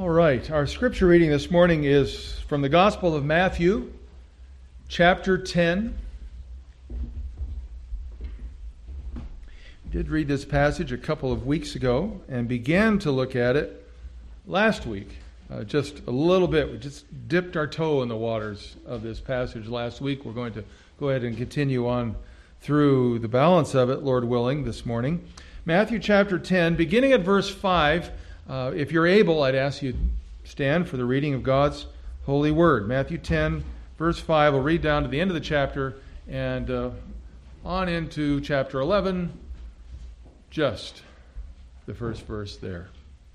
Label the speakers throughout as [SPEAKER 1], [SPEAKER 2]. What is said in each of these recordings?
[SPEAKER 1] All right, our scripture reading this morning is from the Gospel of Matthew, chapter 10. We did read this passage a couple of weeks ago and began to look at it last week, just a little bit. We just dipped our toe in the waters of this passage last week. We're going to go ahead and continue on through the balance of it, Lord willing, this morning. Matthew chapter 10, beginning at verse 5. If you're able, I'd ask you to stand for the reading of God's holy word. Matthew 10, verse 5. We'll read down to the end of the chapter and on into chapter 11, just the first verse there.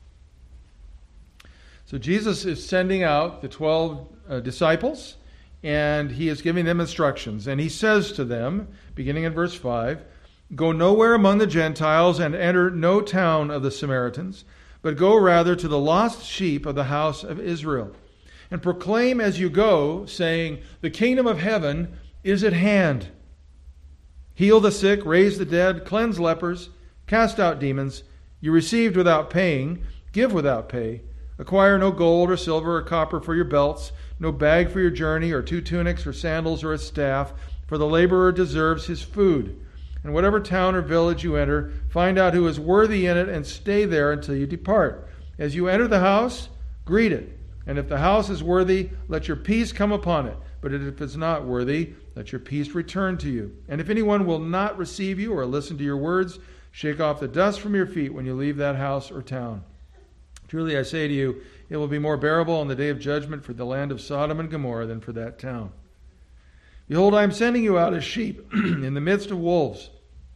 [SPEAKER 1] So Jesus is sending out the 12 disciples, and he is giving them instructions. And he says to them, beginning in verse 5, "Go nowhere among the Gentiles and enter no town of the Samaritans, but go rather to the lost sheep of the house of Israel. And proclaim as you go, saying, the kingdom of heaven is at hand. Heal the sick, raise the dead, cleanse lepers, cast out demons. You received without paying, give without pay. Acquire no gold or silver or copper for your belts, no bag for your journey, or 2 tunics or sandals or a staff, for the laborer deserves his food. And whatever town or village you enter, find out who is worthy in it and stay there until you depart. As you enter the house, greet it. And if the house is worthy, let your peace come upon it. But if it's not worthy, let your peace return to you. And if anyone will not receive you or listen to your words, shake off the dust from your feet when you leave that house or town. Truly I say to you, it will be more bearable on the day of judgment for the land of Sodom and Gomorrah than for that town. Behold, I am sending you out as sheep in the midst of wolves.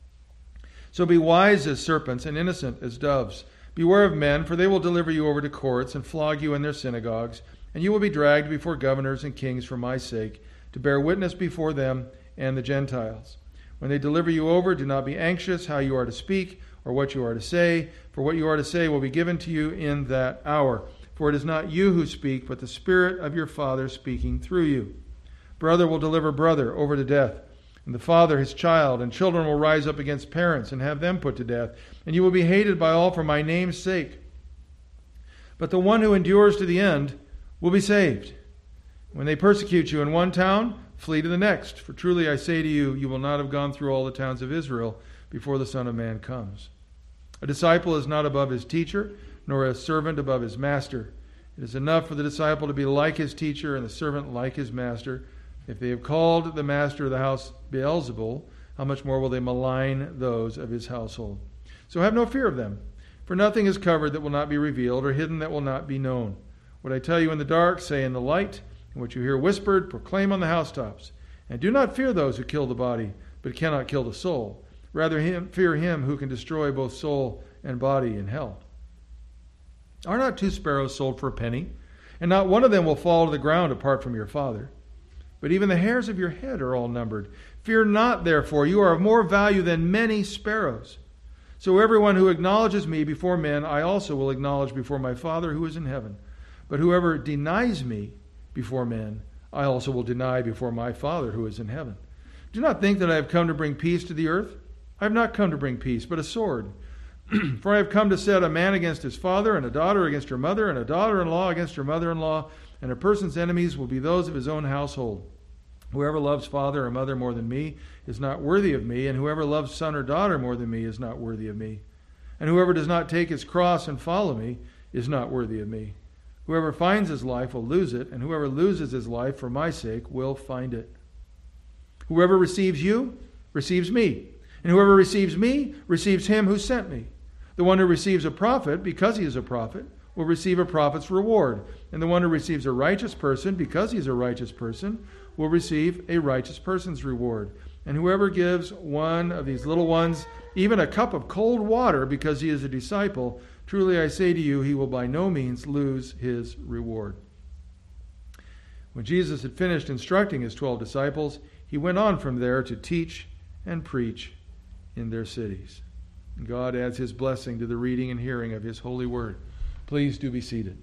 [SPEAKER 1] So be wise as serpents and innocent as doves. Beware of men, for they will deliver you over to courts and flog you in their synagogues, and you will be dragged before governors and kings for my sake, to bear witness before them and the Gentiles. When they deliver you over, do not be anxious how you are to speak or what you are to say, for what you are to say will be given to you in that hour. For it is not you who speak, but the Spirit of your Father speaking through you. Brother will deliver brother over to death, and the father his child, and children will rise up against parents and have them put to death. And you will be hated by all for my name's sake. But the one who endures to the end will be saved. When they persecute you in one town, flee to the next. For truly I say to you, you will not have gone through all the towns of Israel before the Son of Man comes. A disciple is not above his teacher, nor a servant above his master. It is enough for the disciple to be like his teacher and the servant like his master. If they have called the master of the house Beelzebul, how much more will they malign those of his household? So have no fear of them, for nothing is covered that will not be revealed, or hidden that will not be known. What I tell you in the dark, say in the light, and what you hear whispered, proclaim on the housetops. And do not fear those who kill the body, but cannot kill the soul. Rather fear him who can destroy both soul and body in hell. Are not 2 sparrows sold for a penny? And not one of them will fall to the ground apart from your Father. But even the hairs of your head are all numbered. Fear not, therefore, you are of more value than many sparrows. So everyone who acknowledges me before men, I also will acknowledge before my Father who is in heaven. But whoever denies me before men, I also will deny before my Father who is in heaven. Do not think that I have come to bring peace to the earth. I have not come to bring peace, but a sword. For I have come to set a man against his father, and a daughter against her mother, and a daughter-in-law against her mother-in-law, and a person's enemies will be those of his own household. Whoever loves father or mother more than me is not worthy of me, and whoever loves son or daughter more than me is not worthy of me. And whoever does not take his cross and follow me is not worthy of me. Whoever finds his life will lose it, and whoever loses his life for my sake will find it. Whoever receives you receives me, and whoever receives me receives him who sent me. The one who receives a prophet, because he is a prophet, will receive a prophet's reward. And the one who receives a righteous person, because he is a righteous person, will receive a righteous person's reward. And whoever gives one of these little ones even a cup of cold water because he is a disciple, truly I say to you, he will by no means lose his reward." When Jesus had finished instructing his 12 disciples, he went on from there to teach and preach in their cities. And God adds his blessing to the reading and hearing of his holy word. Please do be seated.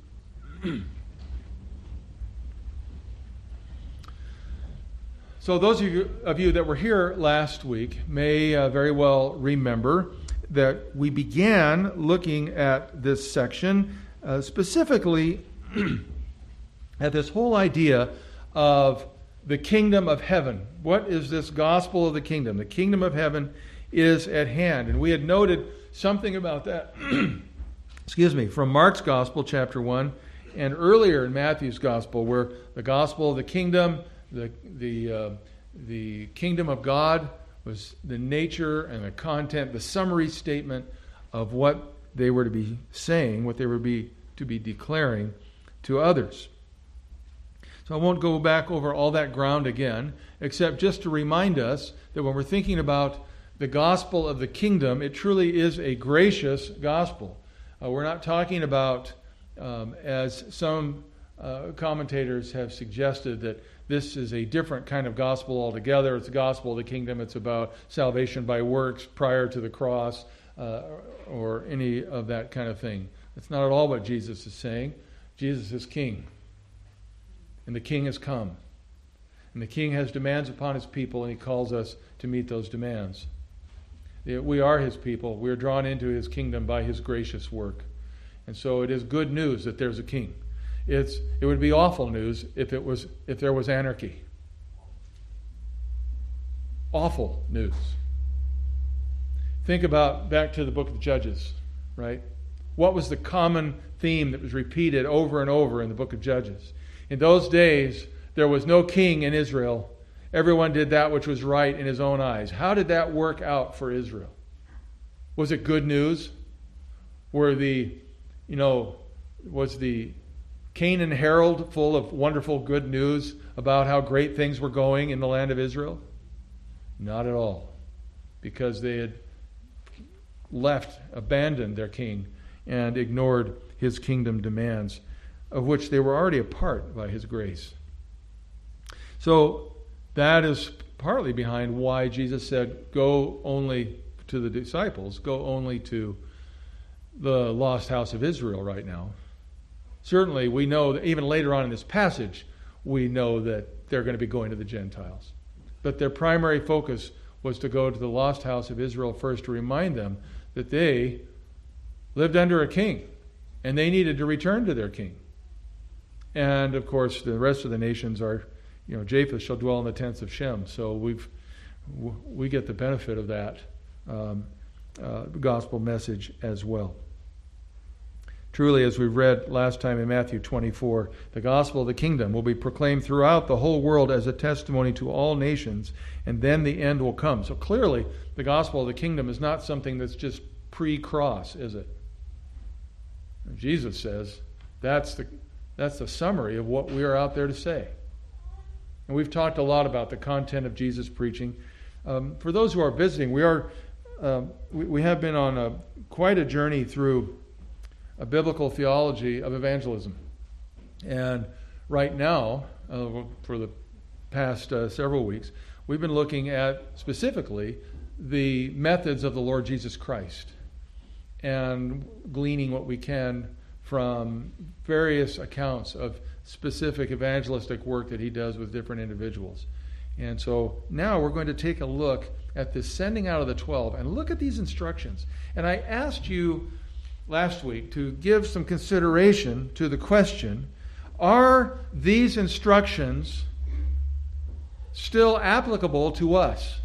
[SPEAKER 1] So those of you that were here last week may very well remember that we began looking at this section specifically at this whole idea of the kingdom of heaven. What is this gospel of the kingdom? The kingdom of heaven is at hand. And we had noted something about that, from Mark's gospel, chapter 1, and earlier in Matthew's gospel, where the gospel of the kingdom, the kingdom of God was the nature and the content, the summary statement of what they were to be saying, what they were to be declaring to others. So I won't go back over all that ground again, except just to remind us that when we're thinking about the gospel of the kingdom, it truly is a gracious gospel. We're not talking about, as some commentators have suggested, that this is a different kind of gospel altogether. It's the gospel of the kingdom. It's about salvation by works prior to the cross, or any of that kind of thing. That's not at all what Jesus is saying. Jesus is king. And the king has come. And the king has demands upon his people, and he calls us to meet those demands. We are his people. We are drawn into his kingdom by his gracious work. And so it is good news that there's a king. It would be awful news if there was anarchy. Awful news. Think about back to the book of Judges, right? What was the common theme that was repeated over and over in the book of Judges? In those days, there was no king in Israel. Everyone did that which was right in his own eyes. How did that work out for Israel? Was it good news? Was the Canaan Herald full of wonderful good news about how great things were going in the land of Israel? Not at all. Because they had abandoned their king and ignored his kingdom demands, of which they were already a part by his grace. So that is partly behind why Jesus said, go only to the disciples, go only to the lost house of Israel right now. Certainly we know that even later on in this passage, we know that they're going to be going to the Gentiles. But their primary focus was to go to the lost house of Israel first, to remind them that they lived under a king and they needed to return to their king. And of course, the rest of the nations are, Japheth shall dwell in the tents of Shem. So we get the benefit of that gospel message as well. Truly, as we read last time in Matthew 24, the gospel of the kingdom will be proclaimed throughout the whole world as a testimony to all nations, and then the end will come. So clearly, the gospel of the kingdom is not something that's just pre-cross, is it? Jesus says that's the summary of what we are out there to say. And we've talked a lot about the content of Jesus' preaching. For those who are visiting, we have been on quite a journey through a biblical theology of evangelism. And right now, for the past several weeks, we've been looking at specifically the methods of the Lord Jesus Christ and gleaning what we can from various accounts of specific evangelistic work that he does with different individuals. And so now we're going to take a look at this sending out of the 12 and look at these instructions. And I asked you last week to give some consideration to the question, are these instructions still applicable to us?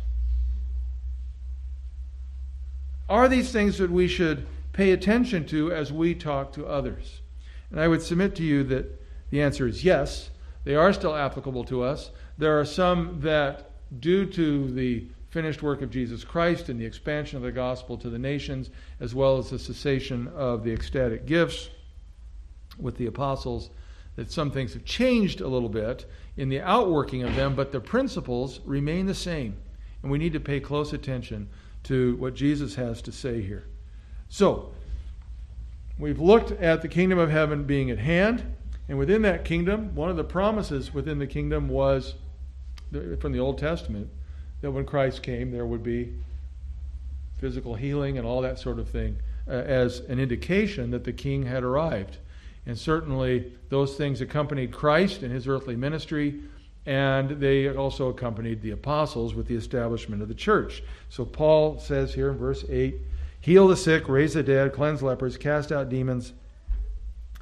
[SPEAKER 1] Are these things that we should pay attention to as we talk to others? And I would submit to you that the answer is yes. They are still applicable to us. There are some that, due to the finished work of Jesus Christ and the expansion of the gospel to the nations, as well as the cessation of the ecstatic gifts with the apostles, that some things have changed a little bit in the outworking of them, but the principles remain the same. And we need to pay close attention to what Jesus has to say here. So, we've looked at the kingdom of heaven being at hand, and within that kingdom, one of the promises within the kingdom was, from the Old Testament, that when Christ came, there would be physical healing and all that sort of thing as an indication that the king had arrived. And certainly those things accompanied Christ in his earthly ministry, and they also accompanied the apostles with the establishment of the church. So Paul says here in verse 8, heal the sick, raise the dead, cleanse lepers, cast out demons.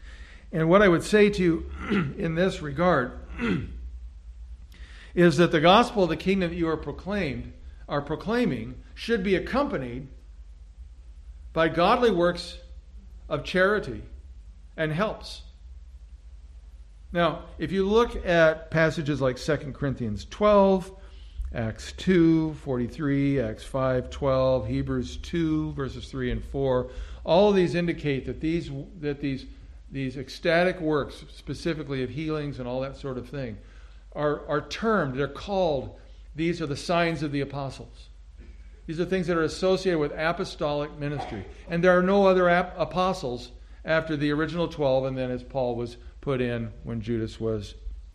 [SPEAKER 1] And what I would say to you in this regard is that the gospel of the kingdom that you are proclaiming should be accompanied by godly works of charity and helps. Now, if you look at passages like 2 Corinthians 12, Acts 2:43, Acts 5:12, Hebrews 2 verses 3 and 4, all of these indicate that these ecstatic works, specifically of healings and all that sort of thing, are termed, they're called, these are the signs of the apostles. These are things that are associated with apostolic ministry. And there are no other apostles after the original 12, and then as Paul was put in when Judas was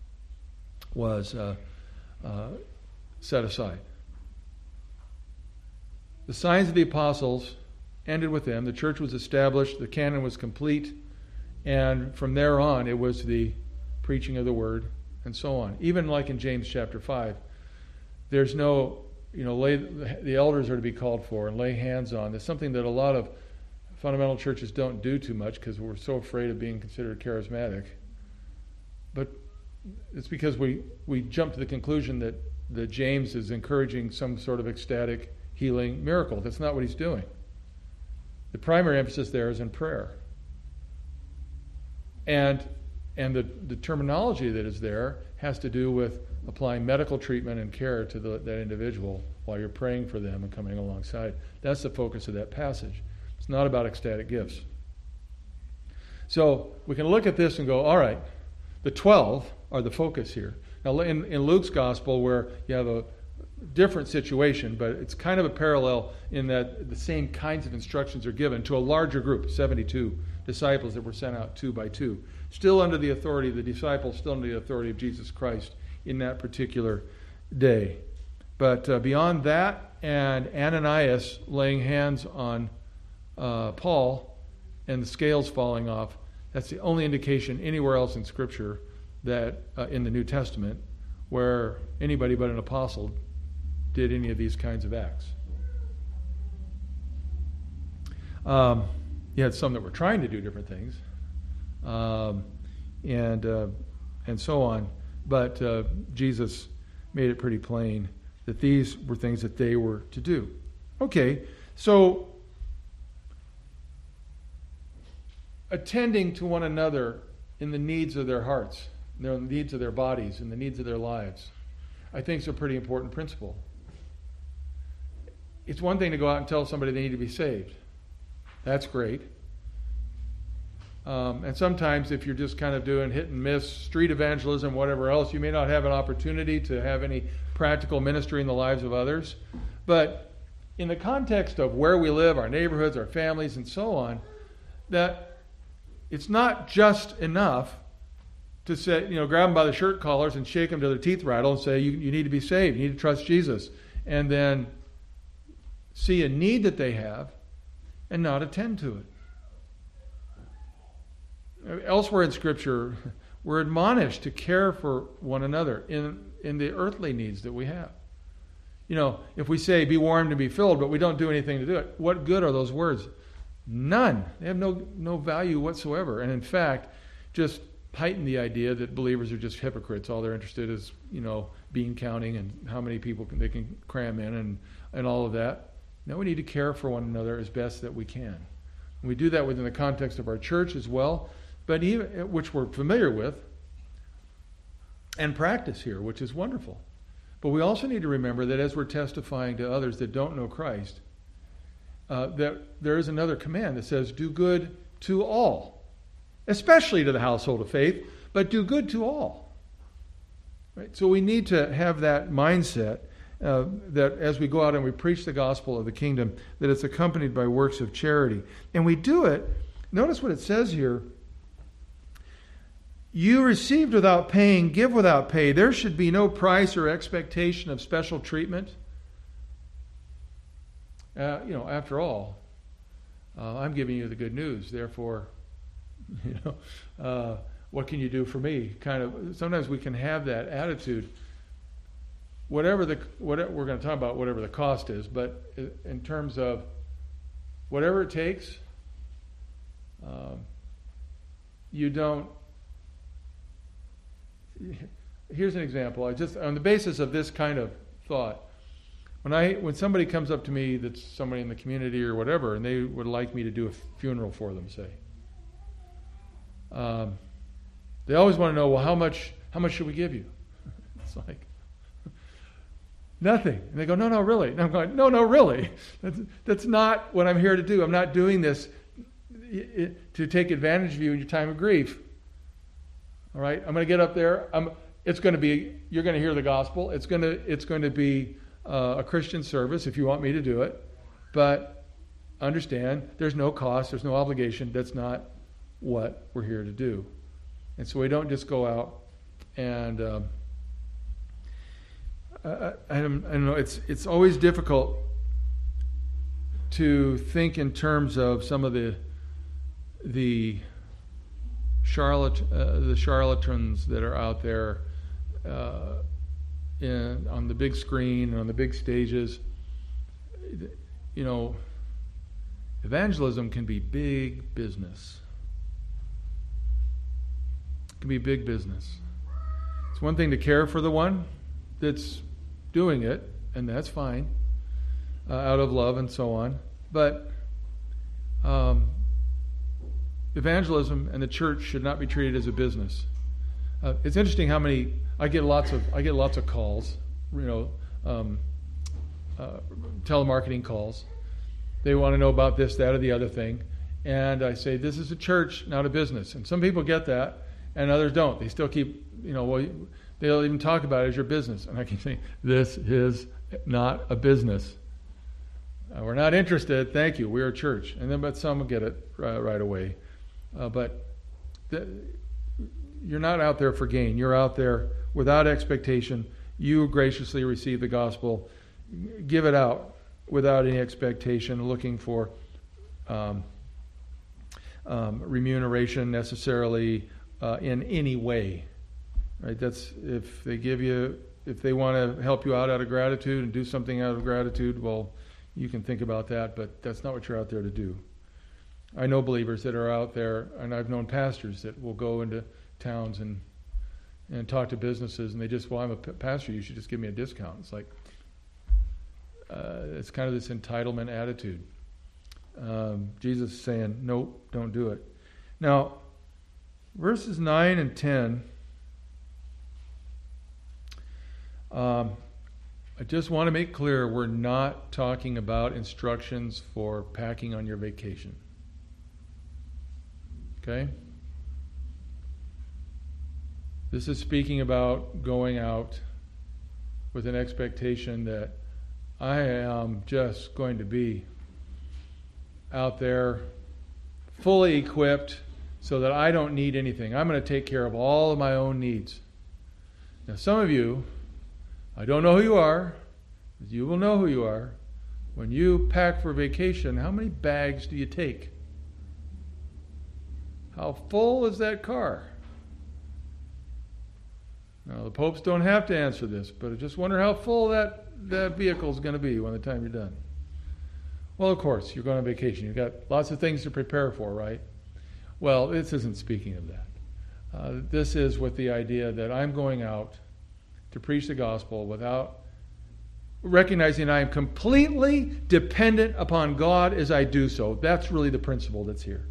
[SPEAKER 1] set aside. The signs of the apostles ended with them. The church was established. The canon was complete. And from there on, it was the preaching of the word and so on. Even like in James chapter 5, there's no, the elders are to be called for and lay hands on. There's something that a lot of fundamental churches don't do too much because we're so afraid of being considered charismatic. But it's because we jump to the conclusion that James is encouraging some sort of ecstatic healing miracle. That's not what he's doing. The primary emphasis there is in prayer. And the terminology that is there has to do with applying medical treatment and care to that individual while you're praying for them and coming alongside. That's the focus of that passage. It's not about ecstatic gifts. So we can look at this and go, all right, the 12 are the focus here. Now in Luke's gospel, where you have a different situation, but it's kind of a parallel in that the same kinds of instructions are given to a larger group, 72 disciples that were sent out 2 by 2. Still under the authority of the disciples, still under the authority of Jesus Christ in that particular day. But beyond that, and Ananias laying hands on Paul and the scales falling off, that's the only indication anywhere else in Scripture that in the New Testament where anybody but an apostle did any of these kinds of acts. You had some that were trying to do different things, and so on. But Jesus made it pretty plain that these were things that they were to do. Okay, so attending to one another in the needs of their hearts, the needs of their bodies, and the needs of their lives, I think is a pretty important principle. It's one thing to go out and tell somebody they need to be saved. That's great. And sometimes if you're just kind of doing hit and miss, street evangelism, whatever else, you may not have an opportunity to have any practical ministry in the lives of others. But in the context of where we live, our neighborhoods, our families, and so on, that it's not just enough to say, grab them by the shirt collars and shake them till their teeth rattle and say, you need to be saved, you need to trust Jesus. And then see a need that they have and not attend to it. Elsewhere in Scripture, we're admonished to care for one another in the earthly needs that we have. If we say, be warmed and be filled, but we don't do anything to do it, what good are those words? None. They have no value whatsoever. And in fact, just heighten the idea that believers are just hypocrites. All they're interested is, bean counting and how many people they can cram in and all of that. No, we need to care for one another as best that we can. And we do that within the context of our church as well, but even which we're familiar with and practice here, which is wonderful. But we also need to remember that as we're testifying to others that don't know Christ, that there is another command that says, do good to all, especially to the household of faith, but do good to all. Right? So we need to have that mindset that as we go out and we preach the gospel of the kingdom, that it's accompanied by works of charity. And we do it, notice what it says here, you received without paying, give without pay. There should be no price or expectation of special treatment. After all, I'm giving you the good news. Therefore, what can you do for me? Kind of. Sometimes we can have that attitude. Whatever we're going to talk about, whatever the cost is, but in terms of whatever it takes, you don't. Here's an example. I just, on the basis of this kind of thought, when somebody comes up to me that's somebody in the community or whatever, and they would like me to do a funeral for them, say, they always want to know, well, how much should we give you? It's like, nothing. And they go, no, really. And I'm going, no, really. That's not what I'm here to do. I'm not doing this to take advantage of you in your time of grief. All right? I'm going to get up there. You're going to hear the gospel. It's going to be a Christian service if you want me to do it. But understand, there's no cost, there's no obligation. That's not what we're here to do. And so we don't just go out and I don't know. It's always difficult to think in terms of some of the charlatans that are out there on the big screen and on the big stages. You know, evangelism can be big business. It can be big business. It's one thing to care for the one that's doing it, and that's fine, out of love and so on. But evangelism and the church should not be treated as a business. It's interesting how many I get lots of calls, telemarketing calls. They want to know about this, that, or the other thing, and I say this is a church, not a business. And some people get that, and others don't. They still keep, they'll even talk about it as your business. And I keep saying, this is not a business. We're not interested. Thank you. We're a church. But some will get it right away. You're not out there for gain. You're out there without expectation. You graciously receive the gospel. Give it out without any expectation, looking for remuneration necessarily in any way. Right? That's if they want to help you out of gratitude and do something out of gratitude, well, you can think about that, but that's not what you're out there to do. I know believers that are out there, and I've known pastors that will go into towns and talk to businesses, and they just, well, I'm a pastor, you should just give me a discount. It's like, it's kind of this entitlement attitude. Jesus is saying, nope, don't do it. Now, verses 9 and 10, I just want to make clear we're not talking about instructions for packing on your vacation. Okay? This is speaking about going out with an expectation that I am just going to be out there fully equipped so that I don't need anything. I'm going to take care of all of my own needs. Now, some of you, I don't know who you are, but you will know who you are. When you pack for vacation, how many bags do you take? How full is that car? Now, the popes don't have to answer this, but I just wonder how full that vehicle is going to be when the time you're done. Well, of course, you're going on vacation. You've got lots of things to prepare for, right? Well, this isn't speaking of that. This is with the idea that I'm going out to preach the gospel without recognizing I am completely dependent upon God as I do so. That's really the principle that's here.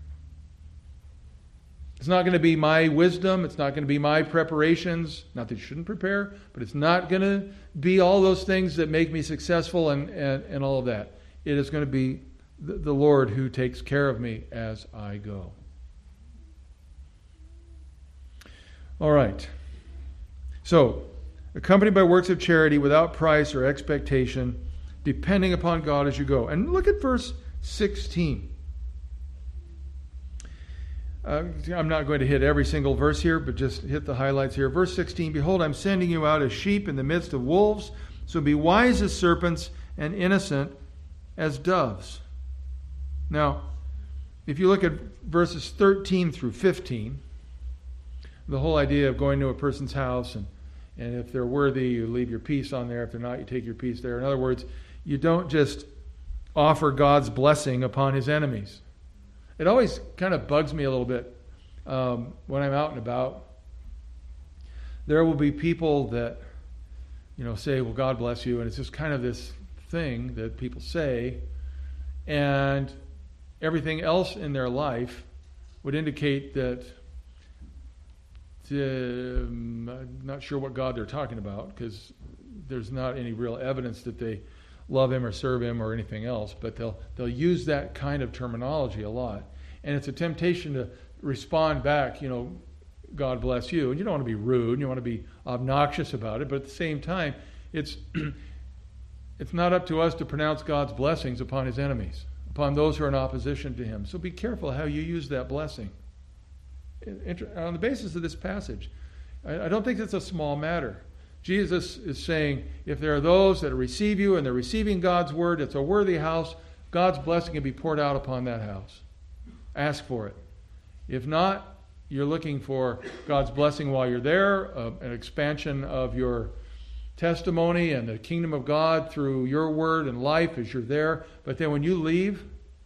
[SPEAKER 1] It's not going to be my wisdom. It's not going to be my preparations. Not that you shouldn't prepare, but it's not going to be all those things that make me successful and all of that. It is going to be the Lord who takes care of me as I go. All right. So, accompanied by works of charity without price or expectation, depending upon God as you go. And look at verse 16. I'm not going to hit every single verse here, but just hit the highlights here. Verse 16, behold, I'm sending you out as sheep in the midst of wolves, so be wise as serpents and innocent as doves. Now, if you look at verses 13 through 15, the whole idea of going to a person's house, and if they're worthy, you leave your peace on there. If they're not, you take your peace there. In other words, you don't just offer God's blessing upon his enemies. It always kind of bugs me a little bit when I'm out and about, there will be people that, say, well, God bless you, and it's just kind of this thing that people say, and everything else in their life would indicate that I'm not sure what God they're talking about, because there's not any real evidence that they love Him or serve Him or anything else, but they'll use that kind of terminology a lot. And it's a temptation to respond back, God bless you. And you don't want to be rude, and you want to be obnoxious about it, but at the same time, it's not up to us to pronounce God's blessings upon His enemies, upon those who are in opposition to Him. So be careful how you use that blessing. On the basis of this passage, I don't think it's a small matter. Jesus is saying, if there are those that receive you and they're receiving God's word, it's a worthy house, God's blessing can be poured out upon that house. Ask for it. If not, you're looking for God's blessing while you're there, an expansion of your testimony and the kingdom of God through your word and life as you're there. But then when you leave,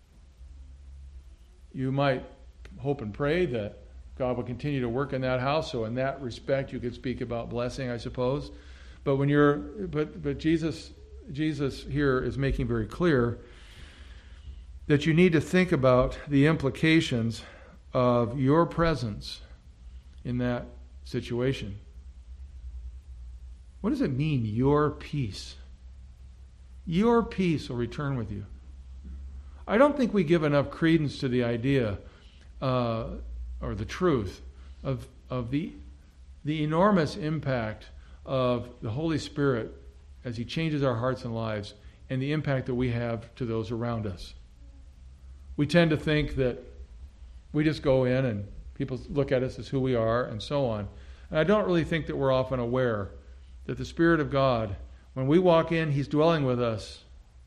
[SPEAKER 1] you might hope and pray that God will continue to work in that house. So in that respect, you could speak about blessing, I suppose. But but Jesus here is making very clear that you need to think about the implications of your presence in that situation. What does it mean, your peace? Your peace will return with you. I don't think we give enough credence to the idea or the truth of the enormous impact of the Holy Spirit as He changes our hearts and lives, and the impact that we have to those around us. We tend to think that we just go in and people look at us as who we are and so on. And I don't really think that we're often aware that the Spirit of God, when we walk in, He's dwelling with us.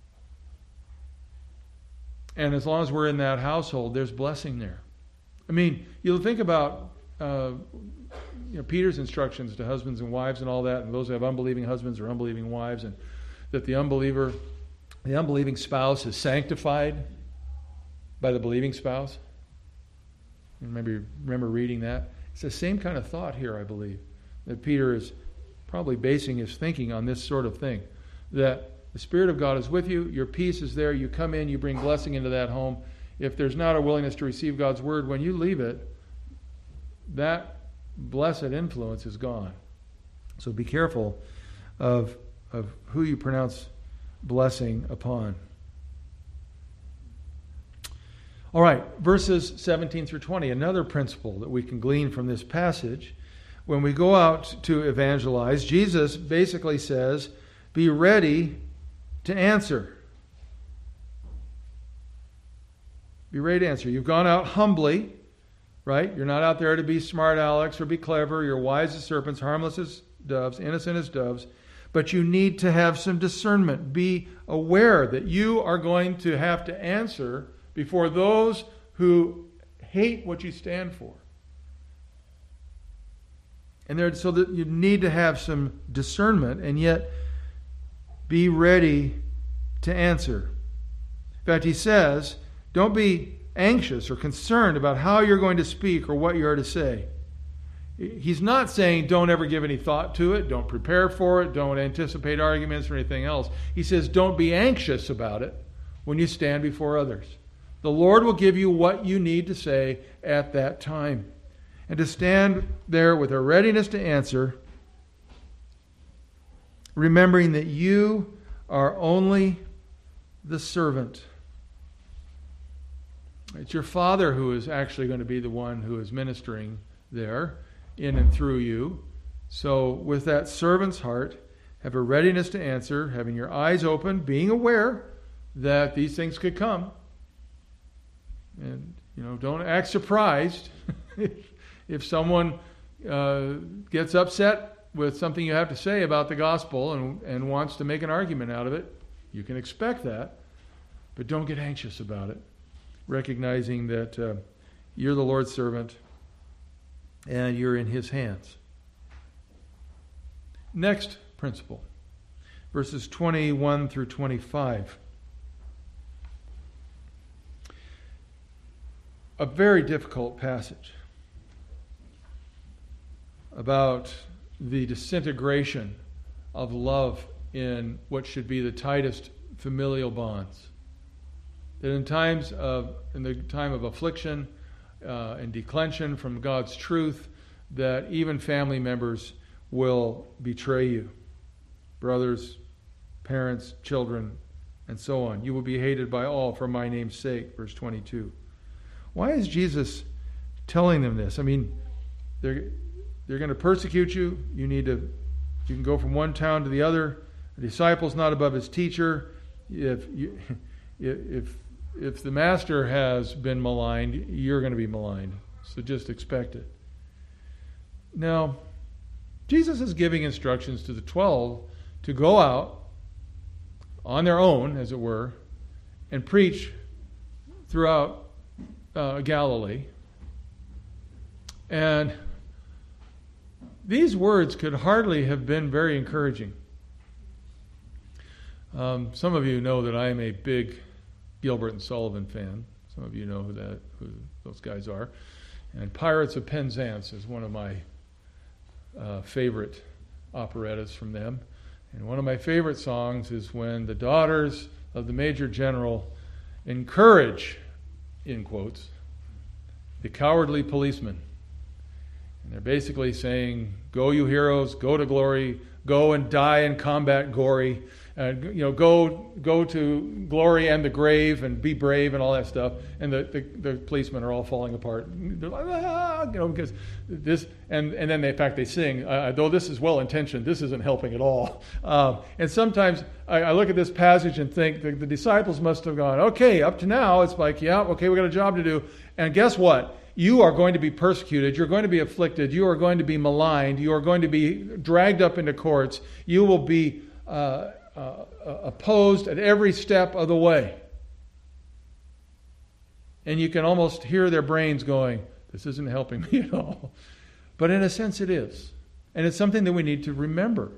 [SPEAKER 1] And as long as we're in that household, there's blessing there. I mean, you'll think about Peter's instructions to husbands and wives and all that, and those who have unbelieving husbands or unbelieving wives, and that the unbelieving spouse is sanctified by the believing spouse. You remember reading that? It's the same kind of thought here, I believe, that Peter is probably basing his thinking on this sort of thing, that the Spirit of God is with you, your peace is there, you come in, you bring blessing into that home. If there's not a willingness to receive God's word, when you leave it, that blessed influence is gone. So be careful of who you pronounce blessing upon. All right, verses 17 through 20, another principle that we can glean from this passage. When we go out to evangelize, Jesus basically says, be ready to answer. Be ready to answer. You've gone out humbly, right? You're not out there to be smart Alex or be clever. You're wise as serpents, harmless as doves, innocent as doves. But you need to have some discernment. Be aware that you are going to have to answer before those who hate what you stand for. And so that you need to have some discernment, and yet be ready to answer. In fact, he says, don't be anxious or concerned about how you're going to speak or what you are to say. He's not saying don't ever give any thought to it, don't prepare for it, don't anticipate arguments or anything else. He says don't be anxious about it when you stand before others. The Lord will give you what you need to say at that time. And to stand there with a readiness to answer, remembering that you are only the servant. It's your Father who is actually going to be the one who is ministering there in and through you. So with that servant's heart, have a readiness to answer, having your eyes open, being aware that these things could come. And, don't act surprised if someone gets upset with something you have to say about the gospel and wants to make an argument out of it. You can expect that, but don't get anxious about it. Recognizing that you're the Lord's servant and you're in His hands. Next principle, verses 21 through 25. A very difficult passage. about the disintegration of love in what should be the tightest familial bonds. That in the time of affliction and declension from God's truth, that even family members will betray you. Brothers, parents, children, and so on. You will be hated by all for my name's sake, verse 22. Why is Jesus telling them this? I mean, they're going to persecute you. You can go from one town to the other. The disciple's not above his teacher. If the master has been maligned, you're going to be maligned. So just expect it. Now, Jesus is giving instructions to the 12 to go out on their own, as it were, and preach throughout Galilee. And these words could hardly have been very encouraging. Some of you know that I am a big Gilbert and Sullivan fan. Some of you know who those guys are. And Pirates of Penzance is one of my favorite operettas from them. And one of my favorite songs is when the daughters of the Major General encourage, in quotes, the cowardly policeman. And they're basically saying, go you heroes, go to glory, go and die in combat gory, go to glory and the grave and be brave and all that stuff. And the policemen are all falling apart. They're like, because this, and then in fact they sing, though this is well intentioned, this isn't helping at all. And sometimes I look at this passage and think the disciples must have gone, okay, up to now it's like, yeah, okay, we got a job to do. And guess what? You are going to be persecuted. You're going to be afflicted. You are going to be maligned. You are going to be dragged up into courts. You will be opposed at every step of the way. And you can almost hear their brains going, this isn't helping me at all. But in a sense it is. And it's something that we need to remember.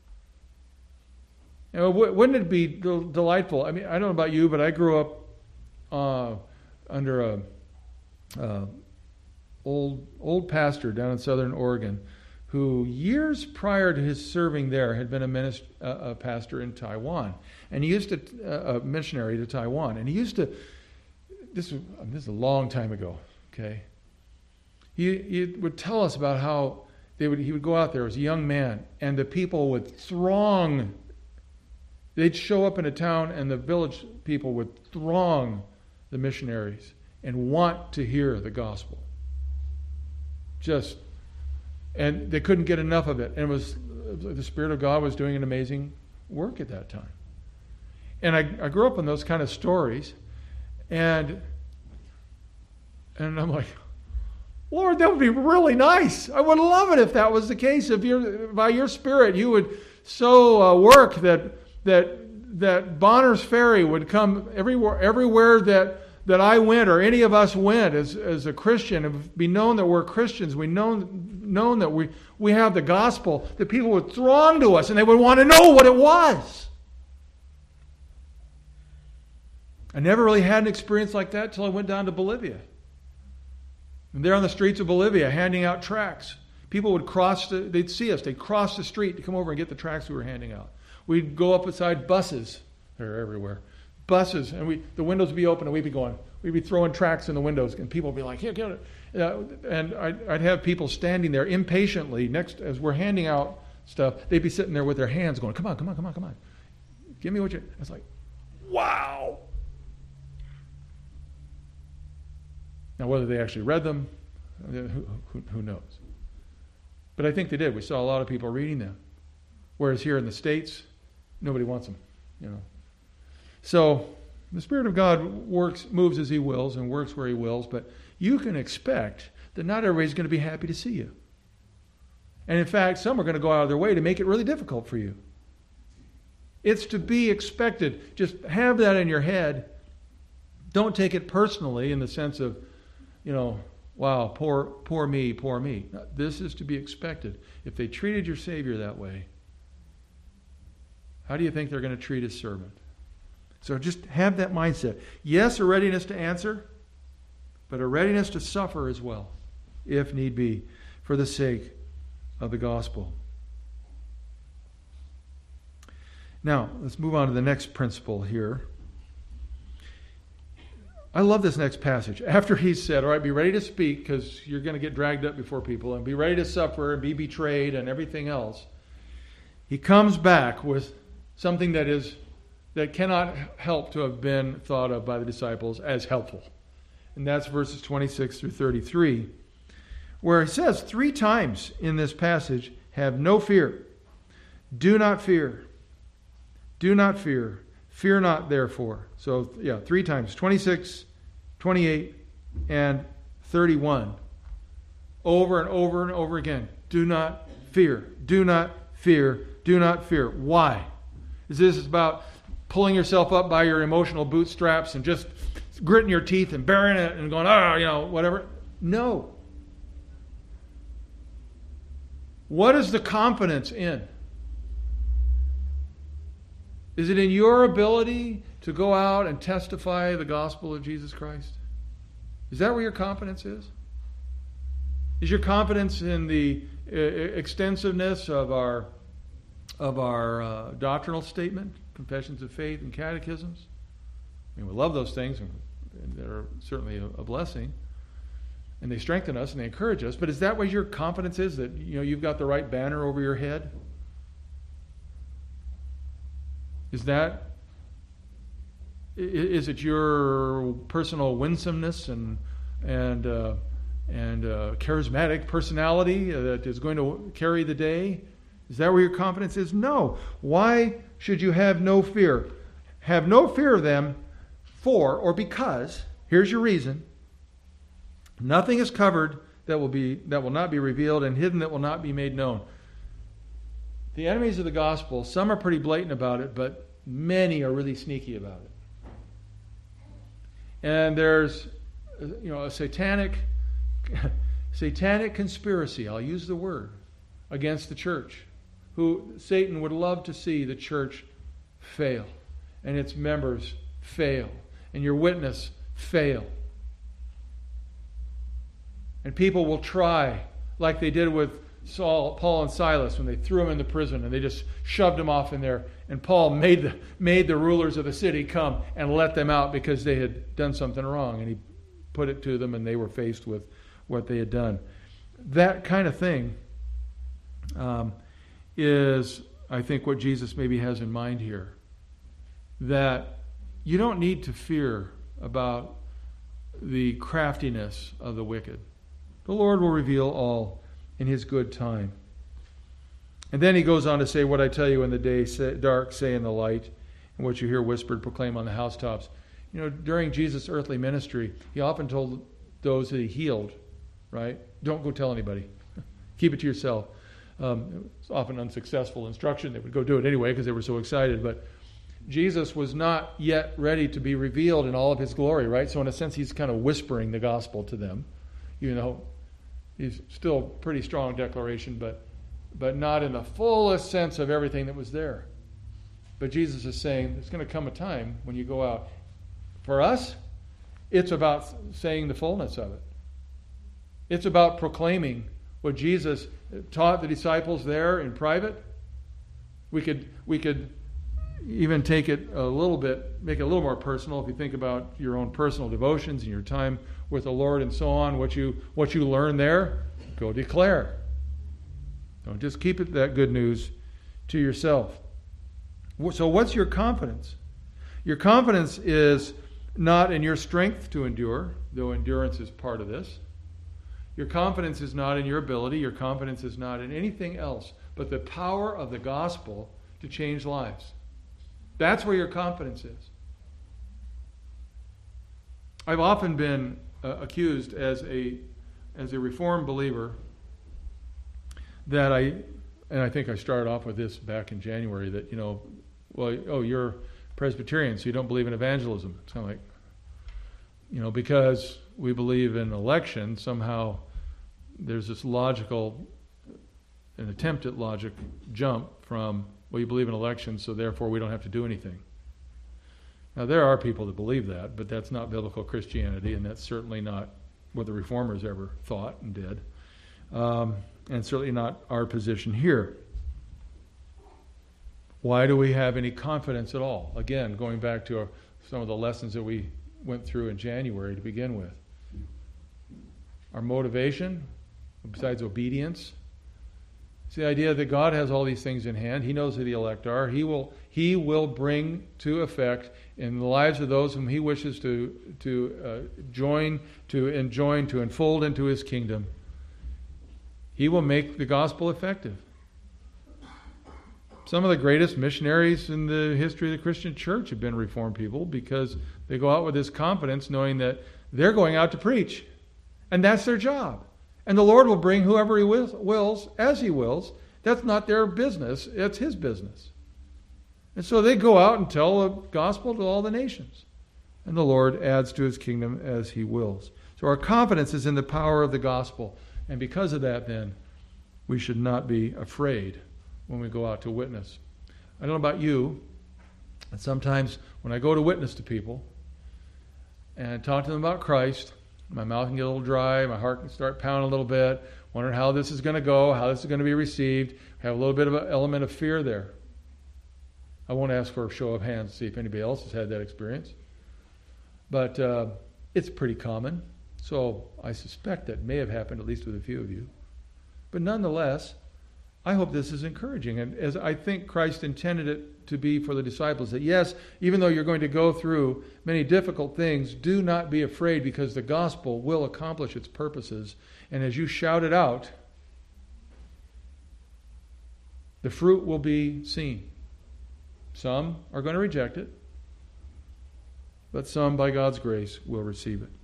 [SPEAKER 1] Wouldn't it be delightful? I mean, I don't know about you, but I grew up under a old pastor down in Southern Oregon who years prior to his serving there had been a pastor in Taiwan. And he used to, a missionary to Taiwan. And he used to, this is a long time ago, okay? He would tell us about how he would go out there as a young man and the people would throng. They'd show up in a town and the village people would throng the missionaries and want to hear the gospel. And they couldn't get enough of it. And the Spirit of God was doing an amazing work at that time. And I grew up in those kind of stories, and I'm like, Lord, that would be really nice. I would love it if that was the case. If by your Spirit you would so work that Bonner's Ferry would come everywhere that I went or any of us went as a Christian, and be known that we're Christians, we known that we have the gospel, that people would throng to us and they would want to know what it was. I never really had an experience like that until I went down to Bolivia. And there on the streets of Bolivia, handing out tracts. People would they'd see us, they'd cross the street to come over and get the tracts we were handing out. We'd go up beside buses, they're everywhere. Buses, and the windows would be open, and we'd be throwing tracts in the windows, and people would be like, "Here, get it!" And I'd have people standing there impatiently as we're handing out stuff. They'd be sitting there with their hands going, "Come on! Give me what you." It's like, wow. Now, whether they actually read them, who knows? But I think they did. We saw a lot of people reading them, whereas here in the States, nobody wants them, So the Spirit of God moves as He wills and works where He wills, but you can expect that not everybody's going to be happy to see you. And in fact, some are going to go out of their way to make it really difficult for you. It's to be expected. Just have that in your head. Don't take it personally in the sense of, wow, poor me. No, this is to be expected. If they treated your Savior that way, how do you think they're going to treat His servant? So just have that mindset. Yes, a readiness to answer, but a readiness to suffer as well, if need be, for the sake of the gospel. Now, let's move on to the next principle here. I love this next passage. After he said, all right, be ready to speak because you're going to get dragged up before people, and be ready to suffer and be betrayed and everything else, he comes back with something that cannot help to have been thought of by the disciples as helpful. And that's verses 26 through 33, where he says 3 times in this passage, have no fear. Do not fear. Do not fear. Fear not, therefore. So, 3 times, 26, 28, and 31. Over and over and over again. Do not fear. Do not fear. Do not fear. Why? Is this about pulling yourself up by your emotional bootstraps and just gritting your teeth and bearing it and going, whatever? No. What is the confidence in? Is it in your ability to go out and testify the gospel of Jesus Christ? Is that where your confidence is? Is your confidence in the extensiveness of our doctrinal statement, confessions of faith and catechisms? I mean, we love those things, and they're certainly a blessing, and they strengthen us and they encourage us. But is that where your confidence is, that you've got the right banner over your head? Is it your personal winsomeness and charismatic personality that is going to carry the day? Is that where your confidence is? No. Why should you have no fear? Have no fear of them, for or because, here's your reason, nothing is covered that will not be revealed, and hidden that will not be made known. The enemies of the gospel, some are pretty blatant about it, but many are really sneaky about it. And there's a satanic conspiracy, I'll use the word, against the church, who Satan would love to see the church fail, and its members fail, and your witness fail. And people will try, like they did with Paul and Silas when they threw them in the prison and they just shoved them off in there. And Paul made the rulers of the city come and let them out because they had done something wrong. And he put it to them, and they were faced with what they had done. That kind of thing is, I think, what Jesus maybe has in mind here. That you don't need to fear about the craftiness of the wicked. The Lord will reveal all in His good time. And then he goes on to say, what I tell you in the day, dark, say in the light, and what you hear whispered, proclaim on the housetops. During Jesus' earthly ministry, he often told those that he healed, right? Don't go tell anybody. Keep it to yourself. It's often unsuccessful instruction. They would go do it anyway because they were so excited. But Jesus was not yet ready to be revealed in all of His glory, right? So in a sense, he's kind of whispering the gospel to them. He's still pretty strong declaration, but not in the fullest sense of everything that was there. But Jesus is saying there's going to come a time when you go out. For us, it's about saying the fullness of it. It's about proclaiming what Jesus taught the disciples there in private. We could even take it a little bit, make it a little more personal if you think about your own personal devotions and your time with the Lord and so on. What you learn there, go declare. Don't just keep it that good news to yourself. So what's your confidence? Your confidence is not in your strength to endure, though endurance is part of this. Your confidence is not in your ability. Your confidence is not in anything else but the power of the gospel to change lives. That's where your confidence is. I've often been accused as a Reformed believer that I think I started off with this back in January, that, you're Presbyterian, so you don't believe in evangelism. It's kind of like, because we believe in election, somehow there's this an attempt at logic jump from, well, you believe in elections, so therefore we don't have to do anything. Now, there are people that believe that, but that's not biblical Christianity, and that's certainly not what the Reformers ever thought and did. and certainly not our position here. Why do we have any confidence at all? Again, going back to some of the lessons that we went through in January to begin with. Our motivation, besides obedience, it's the idea that God has all these things in hand. He knows who the elect are. He will bring to effect in the lives of those whom He wishes to join, to enfold into His kingdom. He will make the gospel effective. Some of the greatest missionaries in the history of the Christian church have been Reformed people because they go out with this confidence knowing that they're going out to preach. And that's their job. And the Lord will bring whoever He wills as He wills. That's not their business. It's His business. And so they go out and tell the gospel to all the nations. And the Lord adds to His kingdom as He wills. So our confidence is in the power of the gospel. And because of that, then, we should not be afraid when we go out to witness. I don't know about you, but sometimes when I go to witness to people and talk to them about Christ, my mouth can get a little dry, my heart can start pounding a little bit, wondering how this is going to go, how this is going to be received. I have a little bit of an element of fear there. I won't ask for a show of hands to see if anybody else has had that experience. But it's pretty common. So I suspect that may have happened at least with a few of you. But nonetheless, I hope this is encouraging. And as I think Christ intended it to be for the disciples, that yes, even though you're going to go through many difficult things, do not be afraid because the gospel will accomplish its purposes. And as you shout it out, the fruit will be seen. Some are going to reject it, but some, by God's grace, will receive it.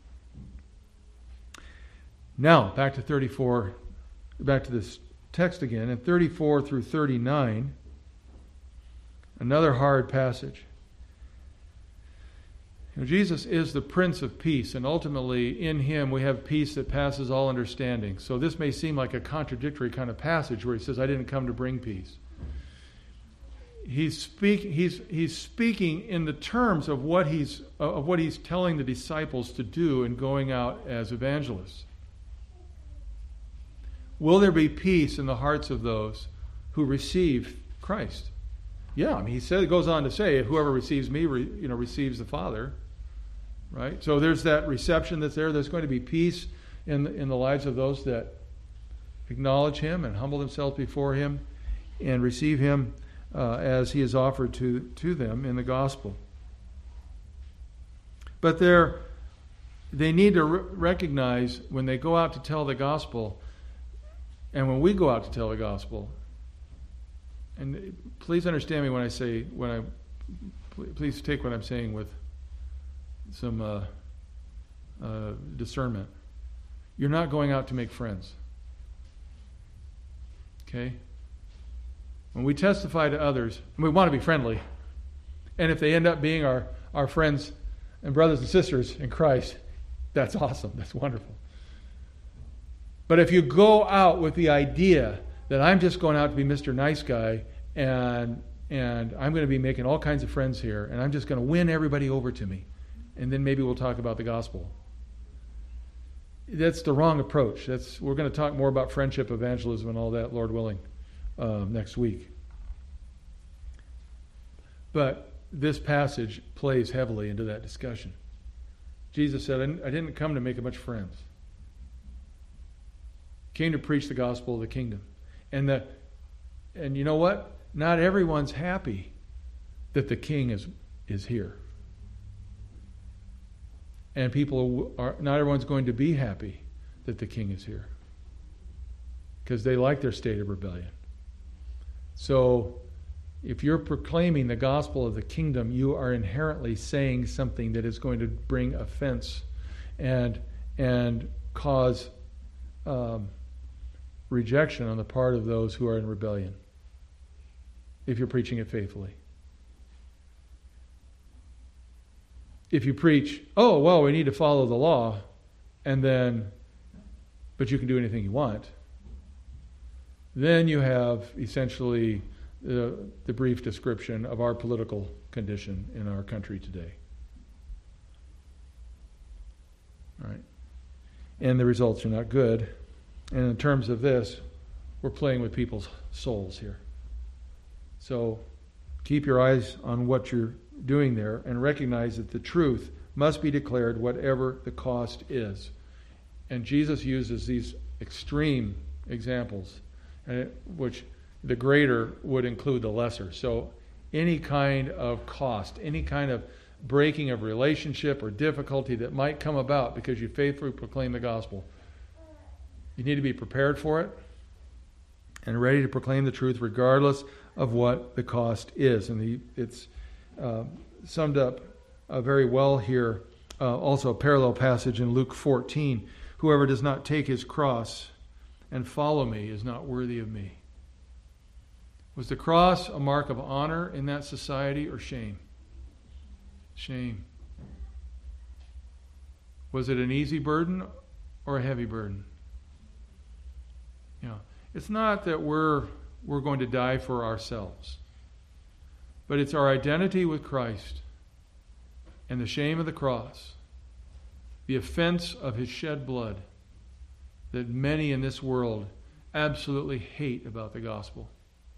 [SPEAKER 1] Now, back to this text again, in 34 through 39, another hard passage. Jesus is the Prince of Peace, and ultimately in Him we have peace that passes all understanding. So this may seem like a contradictory kind of passage where He says, I didn't come to bring peace. He's speaking in the terms of what he's telling the disciples to do in going out as evangelists. Will there be peace in the hearts of those who receive Christ? Yeah, he goes on to say, whoever receives me, receives the Father. Right? So there's that reception that's there. There's going to be peace in the lives of those that acknowledge Him and humble themselves before Him and receive Him as He is offered to them in the gospel. But they need to recognize when they go out to tell the gospel, and when we go out to tell the gospel, and please understand me when I say, please take what I'm saying with some discernment. You're not going out to make friends. Okay? When we testify to others, we want to be friendly. And if they end up being our friends and brothers and sisters in Christ, that's awesome. That's wonderful. But if you go out with the idea that I'm just going out to be Mr. Nice Guy and I'm going to be making all kinds of friends here and I'm just going to win everybody over to me and then maybe we'll talk about the gospel. That's the wrong approach. We're going to talk more about friendship, evangelism, and all that, Lord willing, next week. But this passage plays heavily into that discussion. Jesus said, I didn't come to make a bunch of friends. Came to preach the gospel of the kingdom. And you know what? Not everyone's happy that the king is here. And not everyone's going to be happy that the king is here. Because they like their state of rebellion. So, if you're proclaiming the gospel of the kingdom, you are inherently saying something that is going to bring offense and cause rejection on the part of those who are in rebellion, if you're preaching it faithfully. If you preach, oh, well, we need to follow the law, but you can do anything you want, then you have essentially the brief description of our political condition in our country today. All right? And the results are not good. And in terms of this, we're playing with people's souls here. So keep your eyes on what you're doing there and recognize that the truth must be declared whatever the cost is. And Jesus uses these extreme examples, which the greater would include the lesser. So any kind of cost, any kind of breaking of relationship or difficulty that might come about because you faithfully proclaim the gospel, you need to be prepared for it and ready to proclaim the truth regardless of what the cost is. And it's summed up very well here. Also a parallel passage in Luke 14. Whoever does not take his cross and follow me is not worthy of me. Was the cross a mark of honor in that society or shame? Shame. Was it an easy burden or a heavy burden? You know, it's not that we're going to die for ourselves, but it's our identity with Christ and the shame of the cross, the offense of his shed blood that many in this world absolutely hate about the gospel.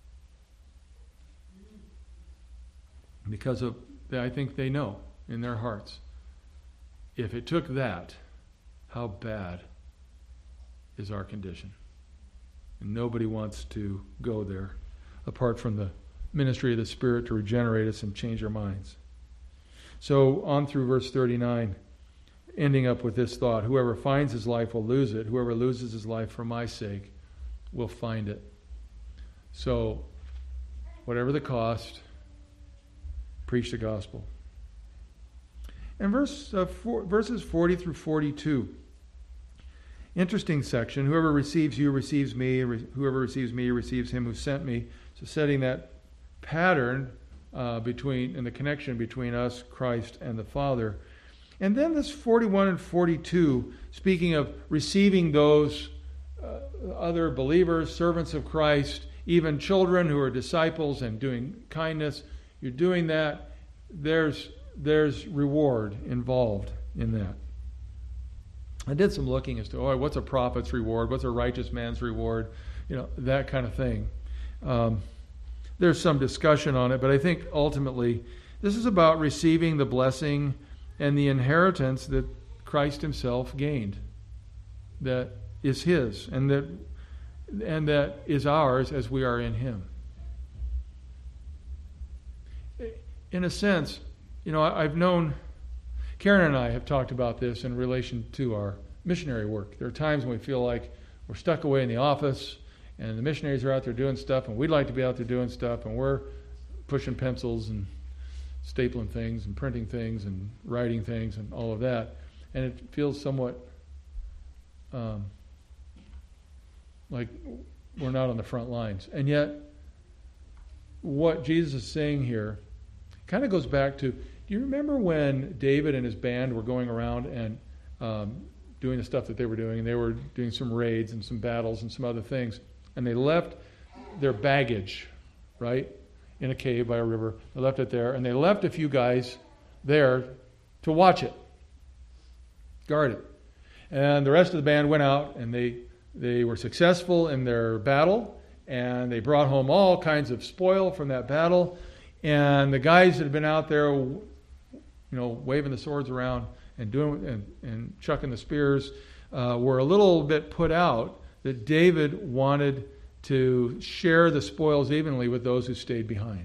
[SPEAKER 1] Because of, I think they know in their hearts, if it took that, how bad is our condition? And nobody wants to go there apart from the ministry of the Spirit to regenerate us and change our minds. So on through verse 39, ending up with this thought: whoever finds his life will lose it. Whoever loses his life for my sake will find it. So, whatever the cost, preach the gospel. And verses 40 through 42. Interesting section. Whoever receives you receives me. Whoever receives me receives him who sent me. So setting that pattern in the connection between us, Christ, and the Father. And then this 41 and 42, speaking of receiving those other believers, servants of Christ, even children who are disciples and doing kindness. You're doing that. There's reward involved in that. I did some looking as to, what's a prophet's reward? What's a righteous man's reward? That kind of thing. There's some discussion on it, but I think ultimately this is about receiving the blessing and the inheritance that Christ himself gained, that is his, and that is ours as we are in him. In a sense, I've known, Karen and I have talked about this in relation to our missionary work. There are times when we feel like we're stuck away in the office and the missionaries are out there doing stuff and we'd like to be out there doing stuff, and we're pushing pencils and stapling things and printing things and writing things and all of that. And it feels somewhat like we're not on the front lines. And yet, what Jesus is saying here kind of goes back to, do you remember when David and his band were going around and doing the stuff that they were doing? And they were doing some raids and some battles and some other things. And they left their baggage, right, in a cave by a river. They left it there. And they left a few guys there to watch it, guard it. And the rest of the band went out, and they were successful in their battle. And they brought home all kinds of spoil from that battle. And the guys that had been out there, waving the swords around and doing and chucking the spears, were a little bit put out that David wanted to share the spoils evenly with those who stayed behind.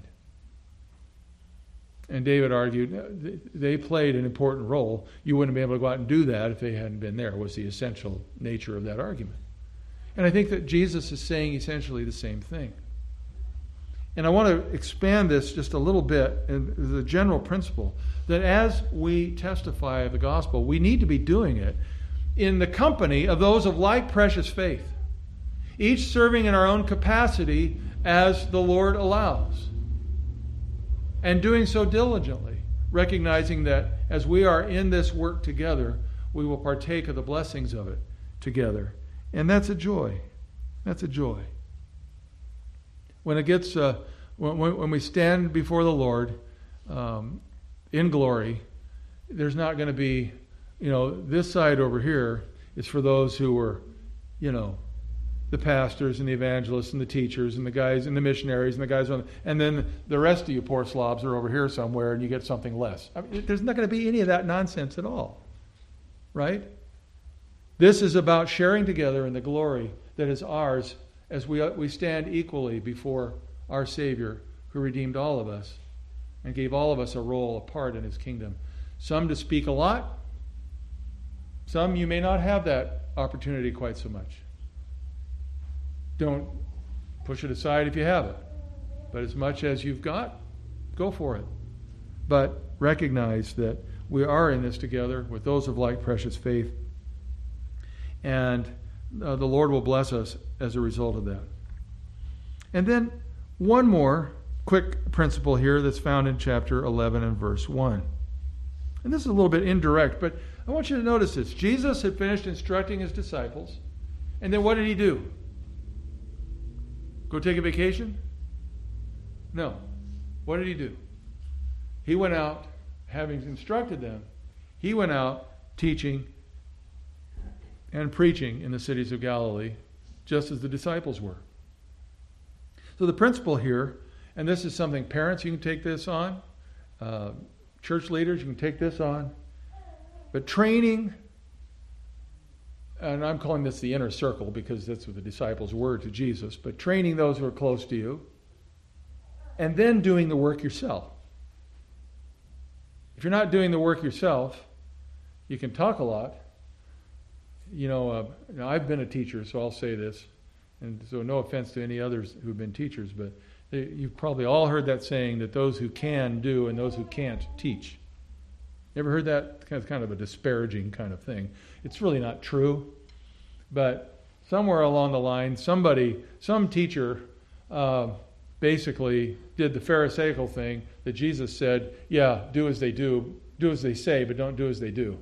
[SPEAKER 1] And David argued they played an important role. You wouldn't be able to go out and do that if they hadn't been there, was the essential nature of that argument. And I think that Jesus is saying essentially the same thing. And I want to expand this just a little bit in the general principle that as we testify of the gospel, we need to be doing it in the company of those of like precious faith, each serving in our own capacity as the Lord allows, and doing so diligently, recognizing that as we are in this work together, we will partake of the blessings of it together. And that's a joy. That's a joy. When it gets, when we stand before the Lord in glory, there's not going to be, this side over here is for those who were, the pastors and the evangelists and the teachers and the guys and the missionaries and the guys and then the rest of you poor slobs are over here somewhere and you get something less. I mean, there's not going to be any of that nonsense at all. Right? This is about sharing together in the glory that is ours as we stand equally before our Savior who redeemed all of us and gave all of us a role, a part in His kingdom. Some to speak a lot. Some you may not have that opportunity quite so much. Don't push it aside if you have it. But as much as you've got, go for it. But recognize that we are in this together with those of like precious faith. And the Lord will bless us as a result of that. And then one more quick principle here that's found in chapter 11 and verse 1. And this is a little bit indirect, but I want you to notice this. Jesus had finished instructing His disciples. And then what did He do? Go take a vacation? No. What did He do? He went out, having instructed them, He went out teaching and preaching in the cities of Galilee, just as the disciples were. So the principle here, and this is something parents, you can take this on, church leaders, you can take this on, but training, and I'm calling this the inner circle because that's what the disciples were to Jesus, but training those who are close to you, and then doing the work yourself. If you're not doing the work yourself, you can talk a lot. I've been a teacher, so I'll say this, and so no offense to any others who've been teachers, but you've probably all heard that saying that those who can do and those who can't teach. You ever heard that? It's kind of a disparaging kind of thing. It's really not true, but somewhere along the line, some teacher basically did the Pharisaical thing that Jesus said, yeah, do as they say, but don't do as they do.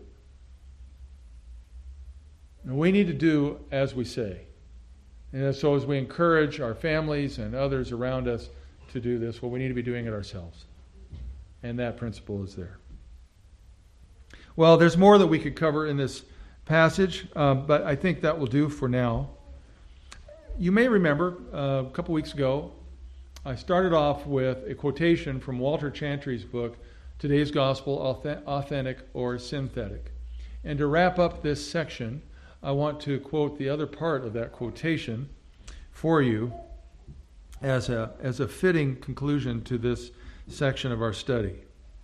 [SPEAKER 1] And we need to do as we say. And so as we encourage our families and others around us to do this, well, we need to be doing it ourselves. And that principle is there. Well, there's more that we could cover in this passage, but I think that will do for now. You may remember a couple weeks ago, I started off with a quotation from Walter Chantry's book, Today's Gospel, Authentic or Synthetic. And to wrap up this section, I want to quote the other part of that quotation for you as a fitting conclusion to this section of our study.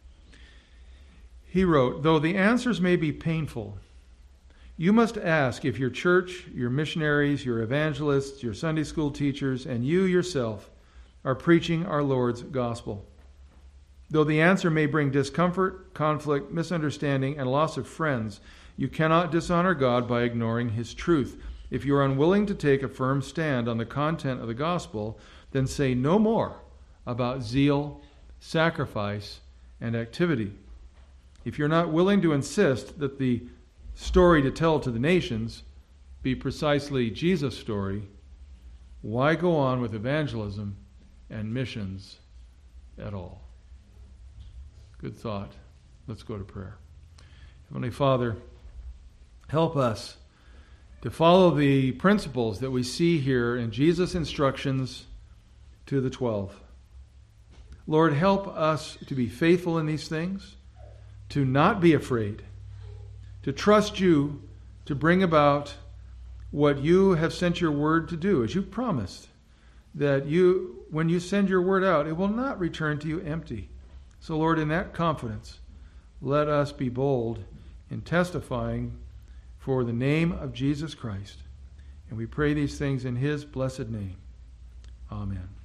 [SPEAKER 1] He wrote, though the answers may be painful, you must ask if your church, your missionaries, your evangelists, your Sunday school teachers, and you yourself are preaching our Lord's gospel. Though the answer may bring discomfort, conflict, misunderstanding, and loss of friends, you cannot dishonor God by ignoring His truth. If you are unwilling to take a firm stand on the content of the gospel, then say no more about zeal, sacrifice, and activity. If you're not willing to insist that the story to tell to the nations be precisely Jesus' story, why go on with evangelism and missions at all? Good thought. Let's go to prayer. Heavenly Father, help us to follow the principles that we see here in Jesus' instructions to the 12. Lord, help us to be faithful in these things, to not be afraid, to trust you to bring about what you have sent your word to do, as you promised, that when you send your word out, it will not return to you empty. So, Lord, in that confidence, let us be bold in testifying for the name of Jesus Christ. And we pray these things in His blessed name. Amen.